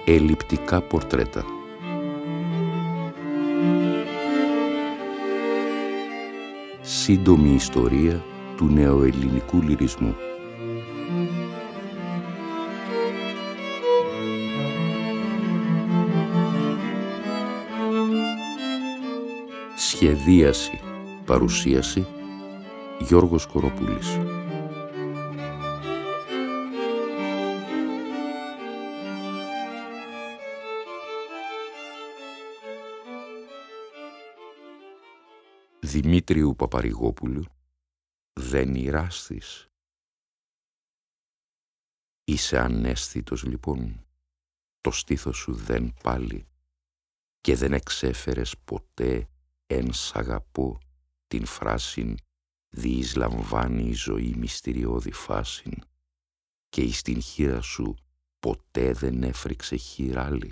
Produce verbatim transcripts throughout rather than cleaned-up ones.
Ελλειπτικά πορτρέτα. Σύντομη ιστορία του νεοελληνικού λυρισμού. Σχεδίαση, παρουσίαση, Γιώργος Κοροπούλης. Δημήτριου Παπαρηγόπουλου, δεν ηράστης. Είσαι αναίσθητος λοιπόν, το στήθος σου δεν πάλι, και δεν εξέφερες ποτέ εν σ' αγαπώ την φράσιν «Διείς λαμβάνει η ζωή μυστηριώδη φάσιν», και εις την χείρα σου ποτέ δεν έφρυξε χειράλι.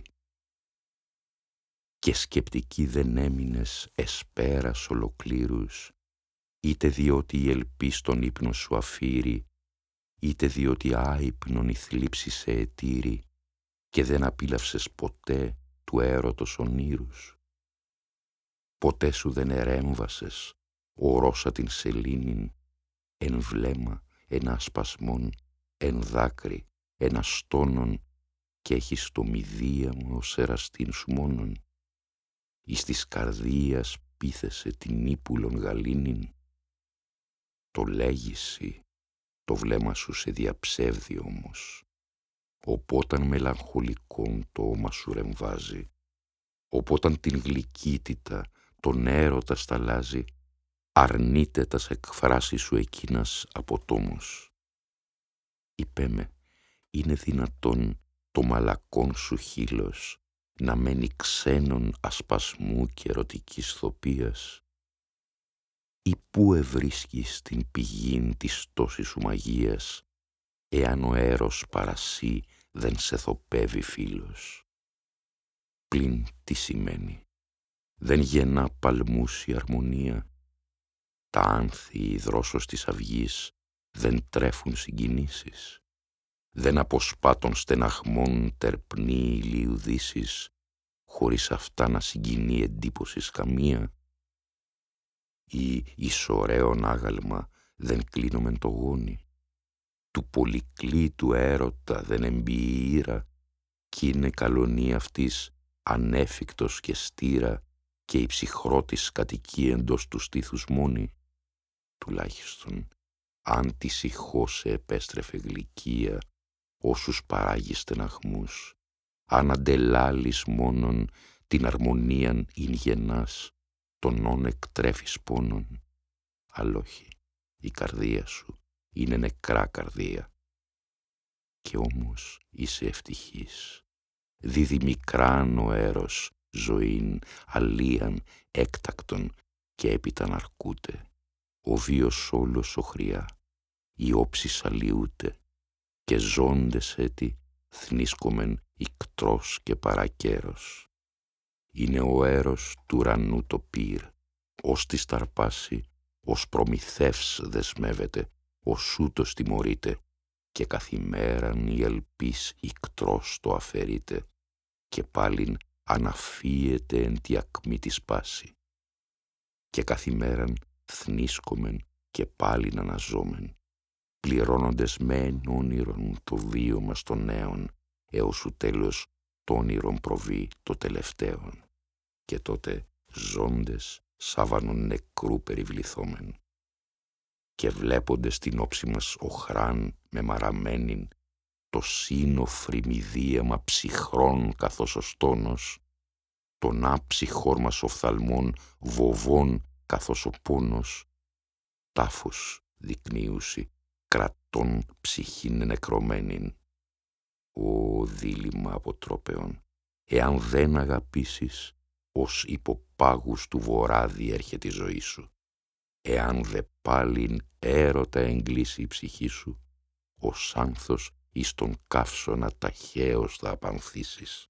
Και σκεπτική δεν έμεινες εσπέρας ολοκλήρους, είτε διότι η ελπίς τον ύπνο σου αφήρει, είτε διότι άυπνον η θλίψη σε ετήρει, και δεν απίλαυσες ποτέ του έρωτος ονείρους. Ποτέ σου δεν ερέμβασες, ορώσα την σελήνην, εν βλέμμα, εν ασπασμόν, εν δάκρυ, εν αστόνων, και έχεις το μηδίαμο ως εραστήν σου μόνον. Εις της καρδίας πείθεσαι την ύπουλον γαλήνην. Το λέγεις, το βλέμμα σου σε διαψεύδει όμως. Οπόταν μελαγχολικόν το όμα σου ρεμβάζει, οπόταν την γλυκύτητα τον έρωτα σταλάζει, αρνείται τα σ' εκφράσει σου εκείνας αποτόμως. Είπέ με, είναι δυνατόν το μαλακόν σου χείλος να μένει ξένον ασπασμού και ερωτικής θοπίας, ή πού ευρίσκεις την πηγήν της τόσης σου μαγείας, εάν ο έρος παρασύ δεν σε θοπεύει φίλος. Πλην τι σημαίνει, δεν γεννά παλμούς η αρμονία, τα άνθη η δρόσος της αυγής δεν τρέφουν συγκινήσεις, δεν αποσπά των στεναχμών τερπνή ηλίου δύσης, χωρίς αυτά να συγκινεί εντύπωσης καμία, ή εις ωραίον άγαλμα δεν κλείνομεν το γόνι, του πολυκλήτου έρωτα δεν εμποιεί ήρα, κι είναι καλονή αυτής ανέφικτος και στήρα, και η ψυχρό της κατοικεί εντός του στήθους μόνη. Τουλάχιστον, αν τη ηχώ σε επέστρεφε γλυκία, όσους παράγει στεναχμούς, αν αντελάλεις μόνον την αρμονίαν ειν γενάς, τον όν εκτρέφεις πόνον. Αλλά όχι, η καρδία σου είναι νεκρά καρδία. Και όμως είσαι ευτυχής, δίδει μικράν ο έρος ζωήν, αλίαν, έκτακτον, και έπειτα ναρκούται, ο βίος όλος οχριά, οι όψεις αλλοιούται, και ζώντες έτη θνίσκομεν ικτρός και παρακέρος. Είναι ο έρος του ουρανού το πυρ, ως τη σταρπάσει, ως προμηθεύς δεσμεύεται, ως ούτως τιμωρείται, και καθημέραν η ελπίς ικτρός το αφαιρείται, και πάλιν αναφύεται εν τη ακμή της πάση. Και καθημέραν θνίσκομεν και πάλιν αναζόμεν, πληρώνοντες μεν όνειρον το βίωμα των νέων, έως ου τέλος το όνειρον προβεί το τελευταίον, και τότε ζώντες σάβανον νεκρού περιβληθόμεν. Και βλέποντες την όψη μας οχράν με μαραμένην, το σύνοφρι μηδίαμα ψυχρών καθώς ο στόνος, τον άψυχορ μας οφθαλμών βοβών καθώς ο πόνος, τάφος δεικνύουσι κρατών ψυχήν νεκρωμένην. Ω δίλημμα αποτρόπαιον, εάν δεν αγαπήσεις, ως υποπάγους του βορρά διέρχεται η ζωή σου. Εάν δε πάλιν έρωτα εγκλήσει η ψυχή σου, ως άνθος εις τον καύσωνα ταχαίως θα απανθήσεις.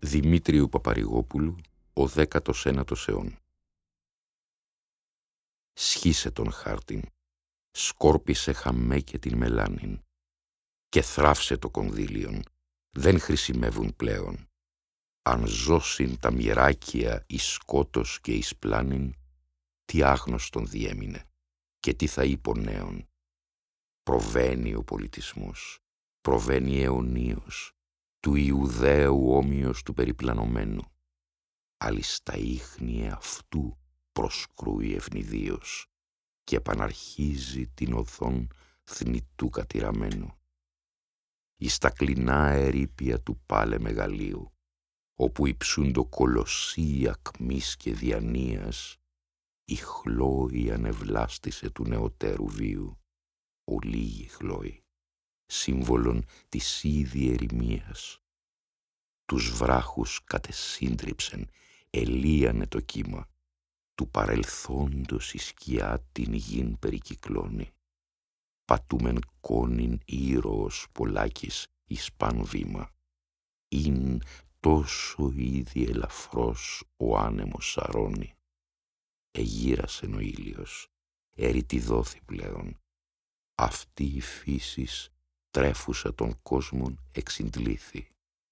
Δημήτριου Παπαρηγόπουλου, ο δέκατος ένατος αιών. Σχίσε τον χάρτην, σκόρπισε χαμέ και την μελάνην και θράψε το κονδύλιον, δεν χρησιμεύουν πλέον. Αν ζώσιν τα μοιράκια εις σκότος και εις πλάνην, τι άγνωστον διέμεινε και τι θα είπε νέον. Προβαίνει ο πολιτισμός, προβαίνει αιωνίως, του Ιουδαίου όμοιος του περιπλανωμένου. Άλλη στα ίχνη αυτού προσκρούει ευνηδίως και επαναρχίζει την οδόν θνητού κατηραμένου. Εις τα κλινά ερείπια του πάλε μεγαλείου, όπου υψούντο κολοσσοί ακμής και διανοίας, η χλώη ανεβλάστησε του νεωτέρου βίου, ολίγη χλώη, σύμβολον της ήδη ερημίας. Τους βράχους κατεσύντριψεν, ελίανε το κύμα, του παρελθόντος η σκιά την γην περικυκλώνει. Πατούμεν κόνην ήρωος πολλάκης εις παν βήμα, ειν τόσο ήδη ελαφρώς ο άνεμος σαρώνει. Εγύρασεν ο ήλιος, ερητιδόθη πλέον. Αυτή η φύσης τρέφουσα των κόσμων εξυντλήθη.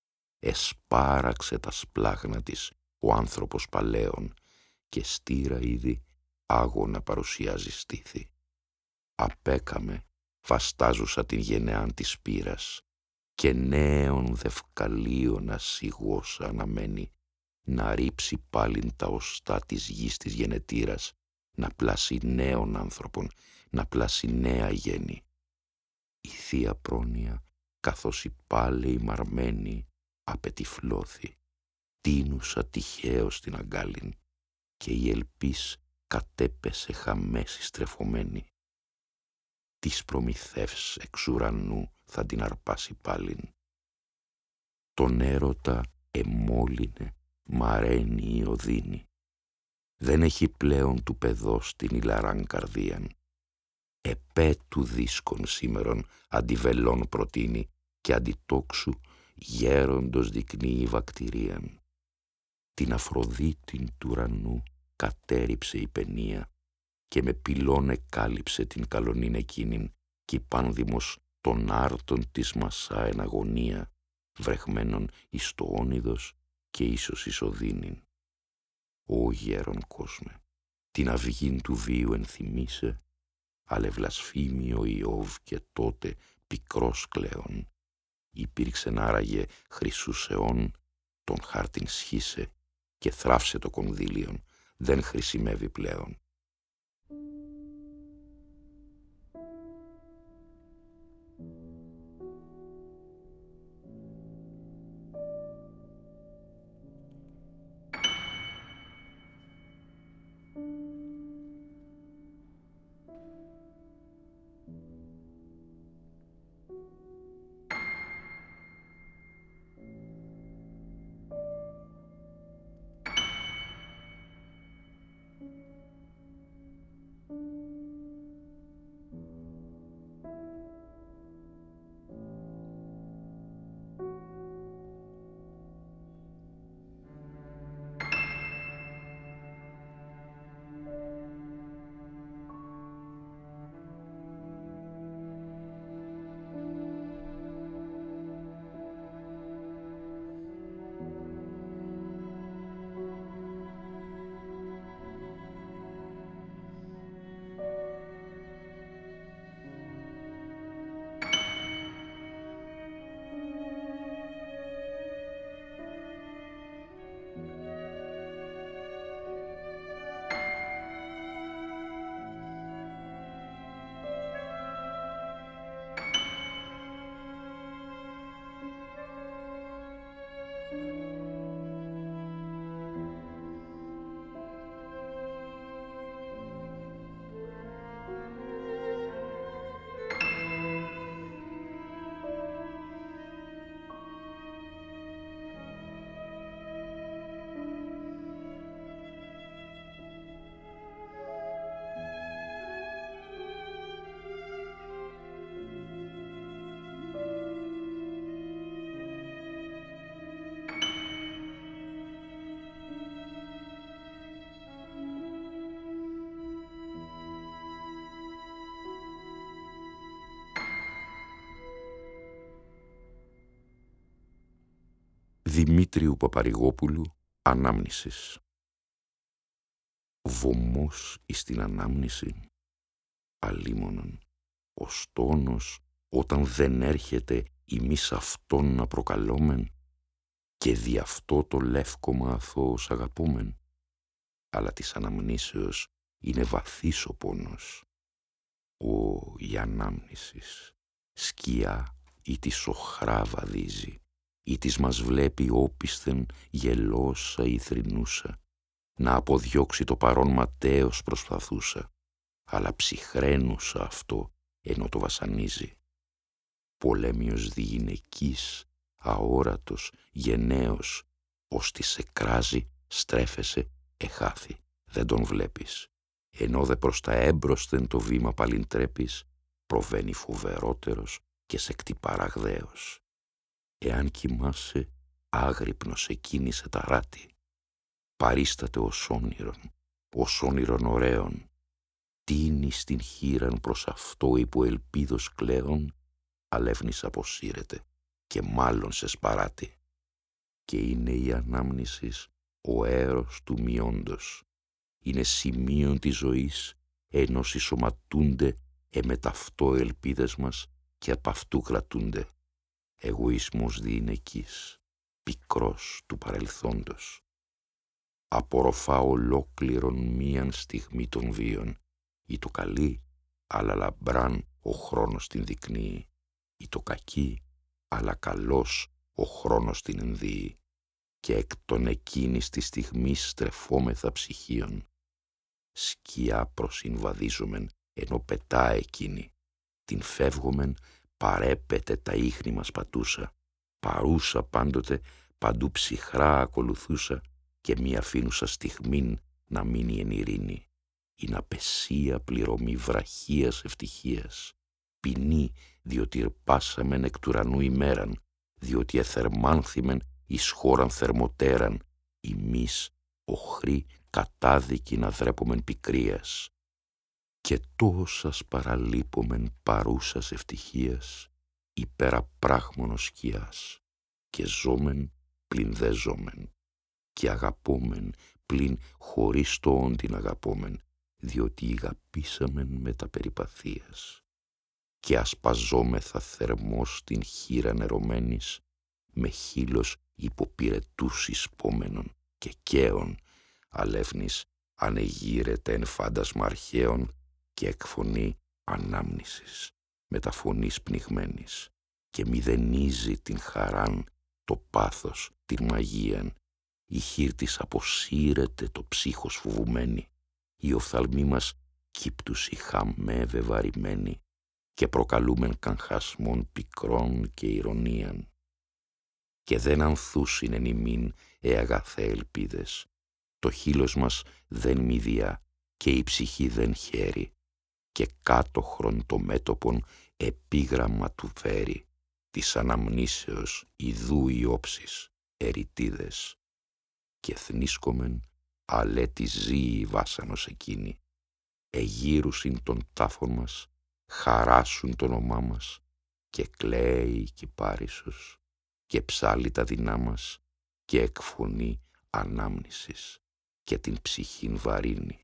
Εσπάραξε τα σπλάγνα της ο άνθρωπος παλαίων και στήρα ήδη άγωνα παρουσιάζει στήθη. Απέκαμε βαστάζουσα την γενεάν της πύρας και νέων δευκαλίων ασιγώς αναμένει να ρίψει πάλιν τα οστά της γης της γενετήρας, να πλάσει νέων άνθρωπων, να πλάσει νέα γέννη. Η θεία πρόνοια, καθώς η πάλαιη μαρμένη, απετυφλώθη, τίνουσα τυχαίως την αγκάλιν και η ελπίς κατέπεσε χαμέση στρεφωμένη. Της προμηθεύς εξ ουρανού θα την αρπάσει πάλιν. Τον έρωτα εμόλυνε, μαραίνει η οδύνη. Δεν έχει πλέον του παιδός την ηλαράν καρδίαν. Επέτου δίσκων σήμερον αντιβελών προτείνει και αντιτόξου γέροντος δεικνύει βακτηρίαν. Την Αφροδίτην του ουρανού κατέριψε η παινία και με πυλών εκάλυψε την καλονήν εκείνην κι η πάνδημος των άρτων της μασά εν αγωνία, βρεχμένων εις το όνειδος και ίσως εις οδύνην. Ω γέρον κόσμε, την αυγήν του βίου ενθυμίσε, αλλά βλασφήμη ο Ιώβ και τότε πικρός κλαίων. Υπήρξεν άραγε χρυσούς αιών, τον χάρτην σχίσε και θράψε το κονδύλιον, δεν χρησιμεύει πλέον. Δημήτριου Παπαρηγόπουλου, Ανάμνησης. Βωμός εις την ανάμνηση, αλίμονον, ο στόνος όταν δεν έρχεται ημείς αυτόν να προκαλόμεν, και δι' αυτό το λεύκομα αθώος αγαπούμεν, αλλά της αναμνήσεως είναι βαθύς ο πόνος. Ω, η ανάμνησης, σκιά ή της οχρά βαδίζει, ή της μας βλέπει όπισθεν γελώσα ή θρηνούσα, να αποδιώξει το παρόν ματέως προσπαθούσα, αλλά ψυχραίνουσα αυτό ενώ το βασανίζει. Πολέμιος διγυναικής, αόρατος, γενναίος, ως τη σε κράζει, στρέφεσαι, εχάθη, δεν τον βλέπεις. Ενώ δε προς τα έμπροσθεν το βήμα παλιντρέπεις, προβαίνει φοβερότερος και σε κτυπά ραγδαίος. Εάν κοιμάσαι, άγρυπνος εκείνη σε ταράτη. Παρίσταται ως όνειρον, ως όνειρον ωραίον. Τίνει στην χείραν προς αυτό υπό ελπίδος κλαίων, αλεύνης αποσύρεται και μάλλον σε σπαράτη. Και είναι η ανάμνησης ο αέρος του μειόντος. Είναι σημείον της ζωής, ενώ συσσωματούνται εμεταυτό ελπίδες μας και απ' αυτού κρατούνται. Εγωισμός διηνεκής, πικρός του παρελθόντος. Απορροφά ολόκληρον μίαν στιγμή των βίων, ή το καλή, αλλά λαμπράν ο χρόνος την δεικνύει, ή το κακή, αλλά καλός ο χρόνος την ενδύει, και εκ των εκείνης της στιγμής στρεφόμεθα ψυχίων. Σκιά προσυμβαδίζομεν, ενώ πετά εκείνη, την φεύγομεν, παρέπεται τα ίχνη μας πατούσα, παρούσα πάντοτε, παντού ψυχρά ακολουθούσα, και μη αφήνουσα στιγμήν να μείνει εν ειρήνη. Είναι απεσία πληρωμή βραχίας ευτυχίας, ποινή διότι ερπάσαμεν εκ του ουρανού ημέραν, διότι εθερμάνθημεν εις χώραν θερμοτέραν, ημείς οχροί κατάδικοι να δρέπομεν πικρίας. Και τόσας παραλείπομεν παρούσας ευτυχίας, υπεραπράγμονος σκιάς, και ζώμεν πλην δε ζώμεν, και αγαπόμεν πλην χωρίς το όν την αγαπόμεν, διότι αγαπήσαμεν με τα περιπαθίας. Και ασπαζόμεθα θερμός την χείρα νερωμένης, με χείλος υποπυρετούς εισπόμενων και καίων, αλεύνης ανεγείρεται εν φάντασμα αρχαίων και εκφωνεί ανάμνησης με τα φωνής πνιγμένης, και μηδενίζει την χαράν, το πάθος, την μαγείαν. Η χείρ της αποσύρεται το ψύχος φοβουμένη, οι οφθαλμοί μας κύπτουσι χαμέ βεβαρημένοι, και προκαλούμεν καγχασμών πικρών και ηρωνίαν. Και δεν ανθούσιν εν ημίν, ε αγαθέ ελπίδες, το χείλος μας δεν μηδιά και η ψυχή δεν χαίρει, και κάτωχρον το μέτωπον επίγραμμα του φέρει, της αναμνήσεως ιδού οι όψεις, ερητίδες. Και θνίσκομεν, αλέ τη ζύη βάσανος εκείνη, εγύρουσιν τον τάφον μας, χαράσουν το όνομά μας, και κλαίει η κυπάρισος, και ψάλλει τα δεινά μας, και εκφωνεί ανάμνησης, και την ψυχήν βαρύνει.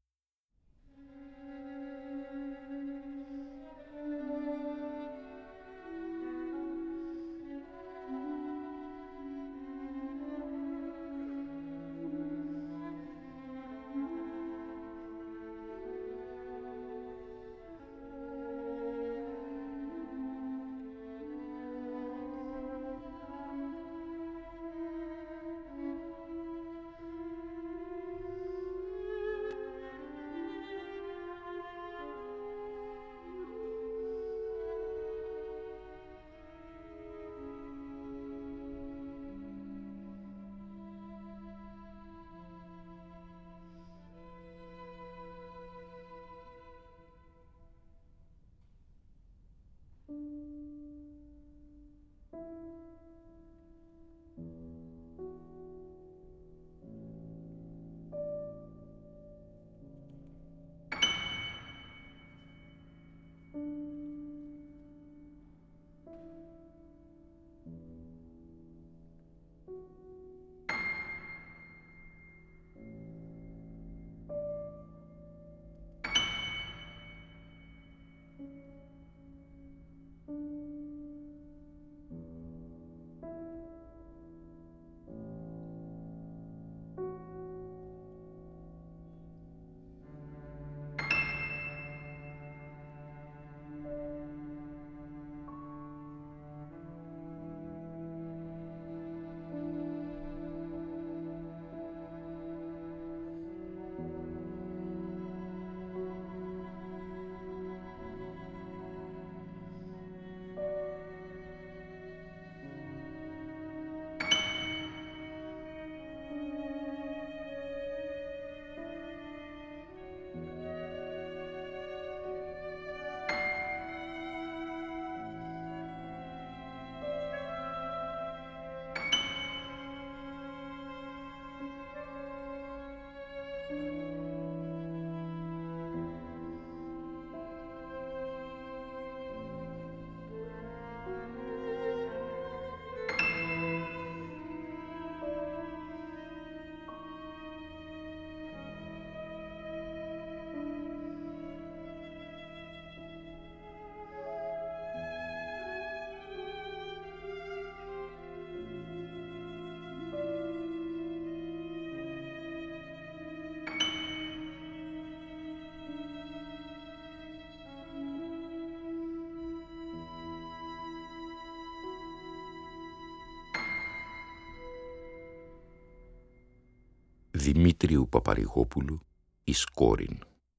Δημήτριου Παπαρηγόπουλου εις Κόρην.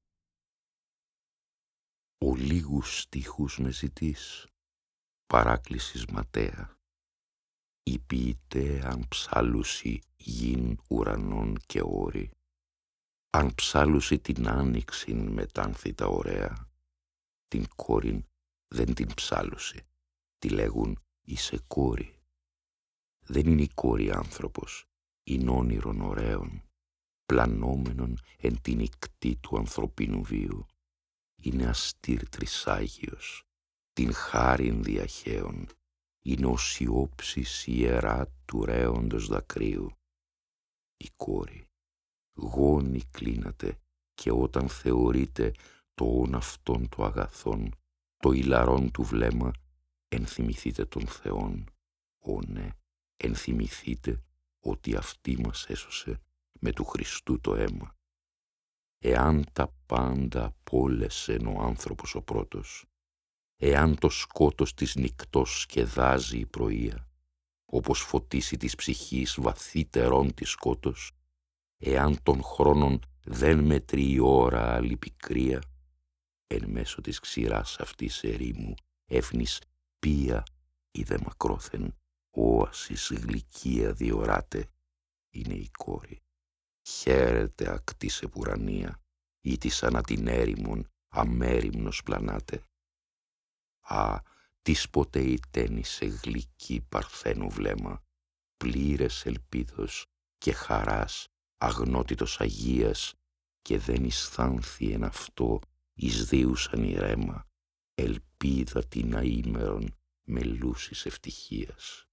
Ο λίγους στίχους με ζητείς, παράκλησης ματέα, η ποιητέ αν ψάλουσι γην ουρανών και όρη, αν ψάλουσι την άνοιξην μετάνθητα ωραία, την κόρην δεν την ψάλουσι, τη λέγουν είσαι κόρη. Δεν είναι η κόρη άνθρωπος, είναι όνειρον ωραίων, πλανόμενον εν την ικτή του ανθρωπίνου βίου. Είναι αστήρ τρισάγιος, την χάριν διαχέων, είναι ο σιώψης ιερά του ρέοντος δακρύου. Η κόρη γόνη κλείνατε και όταν θεωρείτε το όν αυτόν το αγαθόν, το ηλαρόν του βλέμμα, ενθυμηθείτε τον Θεόν. Ω ναι, ενθυμηθείτε ότι αυτή μας έσωσε με του Χριστού το αίμα. Εάν τα πάντα απόλεσεν ο άνθρωπος ο πρώτος, εάν το σκότος της νυκτός σκεδάζει η πρωία, όπως φωτίσει της ψυχής βαθύτερον τη σκότος, εάν των χρόνων δεν μετρεί η ώρα άλλη πικρία, εν μέσω της ξηράς αυτής ερήμου έφνης πία ή δε μακρόθεν, όασης γλυκία διοράτε, είναι η κόρη. Χαίρεται ακτής επουρανία, ή της ανά την έρημον αμέριμνος πλανάτε. Α, τις ποτέ ητένισε γλυκή παρθένου βλέμμα, πλήρες ελπίδος και χαράς, αγνότητος αγίας, και δεν αισθάνθη εν αυτό εις δίουσαν ηρέμα, ελπίδα την αήμερον μελούσης ευτυχίας.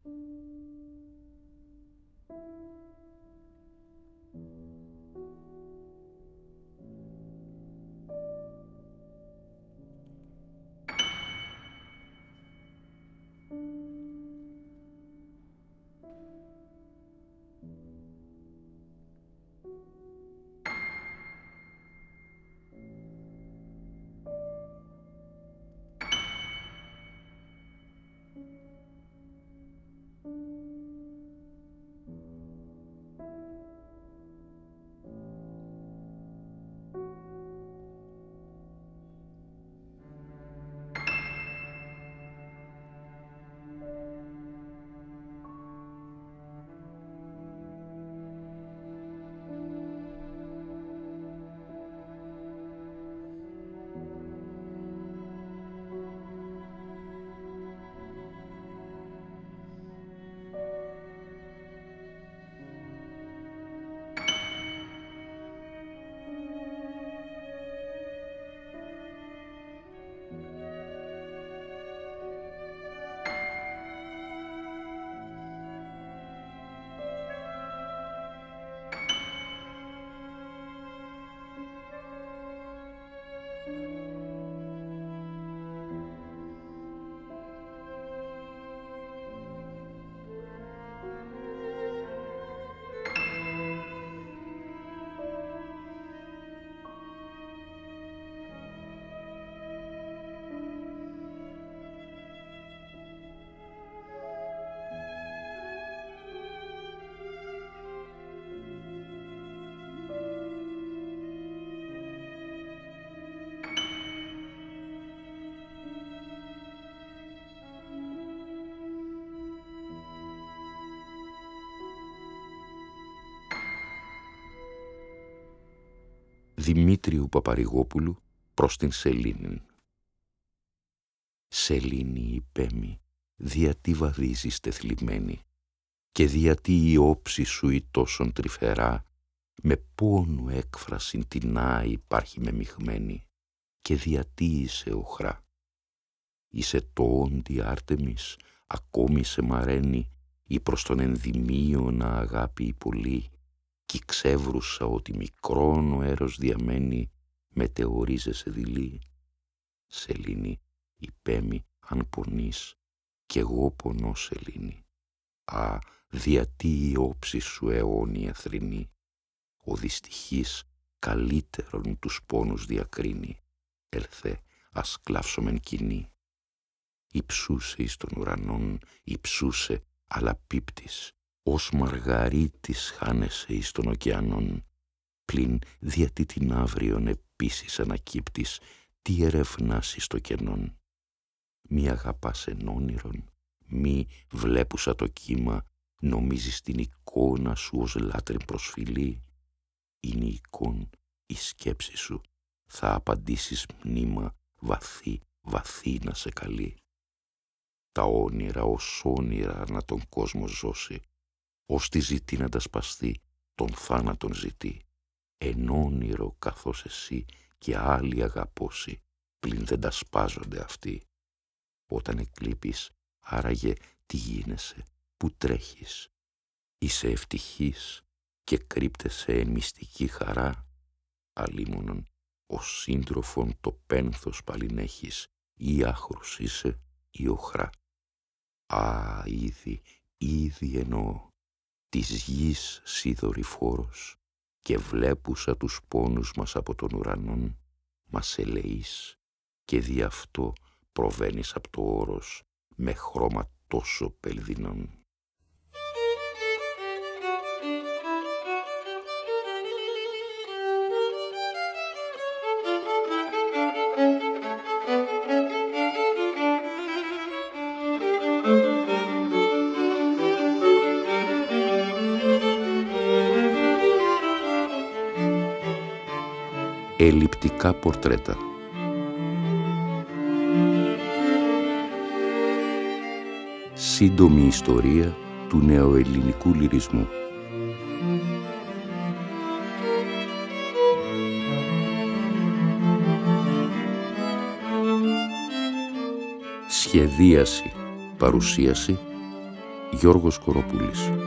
Δημήτριου Παπαρηγόπουλου προς την Σελήνην. Σελήνη υπέμη, διατί βαδίζεις τεθλιμμένη, και διατί η όψη σου η τόσον τρυφερά, με πόνου έκφρασιν τεινά υπάρχει μεμιχμένη, και διατί είσαι οχρά. Είσαι το όντι Άρτεμις, ακόμη σε μαραίνει, ή προς τον ενδυμίωνα αγάπη η πολύ, κι ξεύρουσα ότι μικρόν ο έρος διαμένει, μετεωρίζεσαι δειλή. Σελήνη, υπέμη αν πονείς, κι εγώ πονώ Σελήνη. Α, διατί η όψη σου αιώνια θρηνή, ο δυστυχής καλύτερον τους πόνους διακρίνει, ελθέ ας κλάψομεν κοινή. Υψούσε εις των ουρανών, υψούσε, αλλά πίπτης, ως μαργαρίτης χάνεσαι εις των ωκεανών, πλην διατί την αύριον επίσης ανακύπτεις, τι ερευνάς εις το κενόν. Μη αγαπάς εν όνειρον, μη βλέπουσα το κύμα, νομίζεις την εικόνα σου ως λάτρην προσφυλή. Είναι η εικόν η σκέψη σου, θα απαντήσεις μνήμα βαθύ, βαθύ να σε καλεί. Τα όνειρα ως όνειρα να τον κόσμο ζώσει, ως τη ζητεί να τα σπαστεί, τον θάνατον ζητεί. Εν όνειρο καθώς εσύ και άλλοι αγαπώσει, πλην δεν τα σπάζονται αυτοί. Όταν εκλείπεις, άραγε τι γίνεσαι, που τρέχεις. Είσαι ευτυχής και κρύπτεσαι εν μυστική χαρά. Αλίμονον, ως σύντροφον το πένθος παλινέχεις, ή άχρους είσαι ή οχρά. Α, ήδη, ήδη εννοώ, της γης σύ δορυφόρος, και βλέπουσα τους πόνους μας από τον ουρανόν, μας ελεείς, και δι' αυτό προβαίνεις απ' το όρος με χρώμα τόσο πελδινόν. Ελλειπτικά πορτρέτα. Σύντομη ιστορία του νεοελληνικού λυρισμού. Σχεδίαση, παρουσίαση, Γιώργος Κοροπούλης.